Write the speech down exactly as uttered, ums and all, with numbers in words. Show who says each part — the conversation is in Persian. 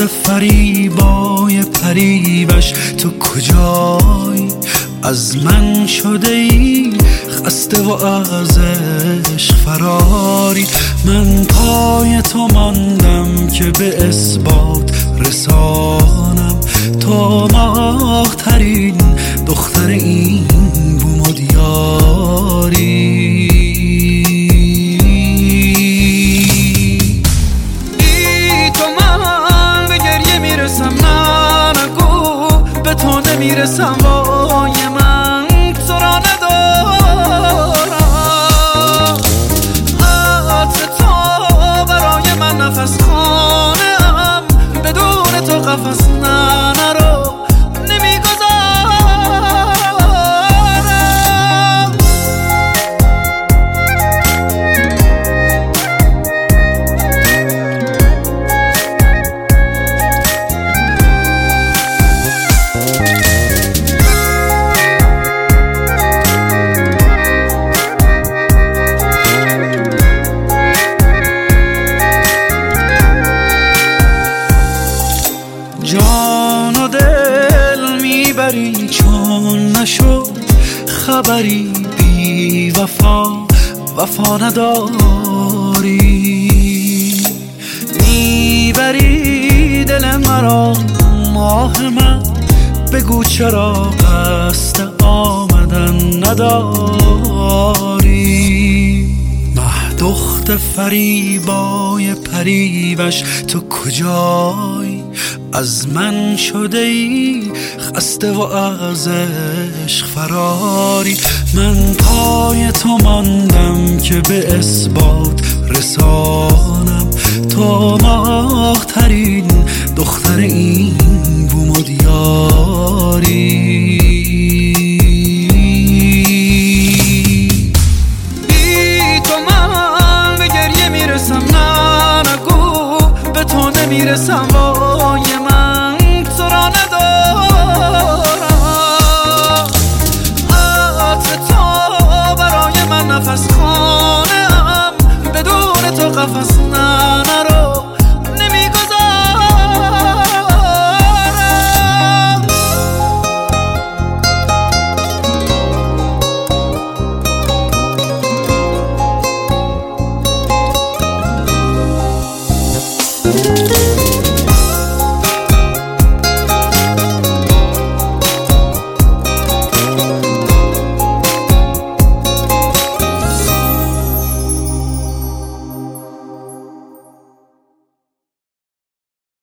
Speaker 1: فریبای پریوش تو کجایی؟ از من شده ای خسته و از عشق فراری. من پای تو ماندم که به اثبات رسانم تو ماه ترین دختر این بوم و دیاری. ای تو من به گریه میرسم نه نگو به تو نمیرسم وای من تو را ندارم. عطر تو برای من نفس خانم بدون تو قفس نه نرو نمیگذارم. جان و دل میبری چون نشد خبری بی وفا وفا نداری. میبری دل مرا ماه من بگو چرا قصد آمدن نداری. مه دخت فریبای پریوش تو کجایی؟ از من شده ای خسته و از عشق فراری. من پای تو ماندم که به اثبات رسانم تو ماه ترین دختر این بوم و دیاری. ای تو من به گریه میرسم نه نگو به تو نمیرسم